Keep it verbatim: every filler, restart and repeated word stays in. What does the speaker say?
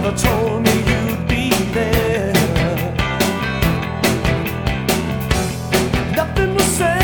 never told me you'd be there. Nothing was said.